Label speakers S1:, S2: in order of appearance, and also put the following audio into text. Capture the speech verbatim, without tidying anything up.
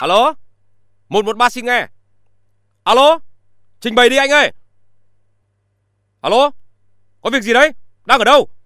S1: Alo, một một ba xin nghe. Alo, trình bày đi anh ơi. Alo, có việc gì đấy? Đang ở đâu?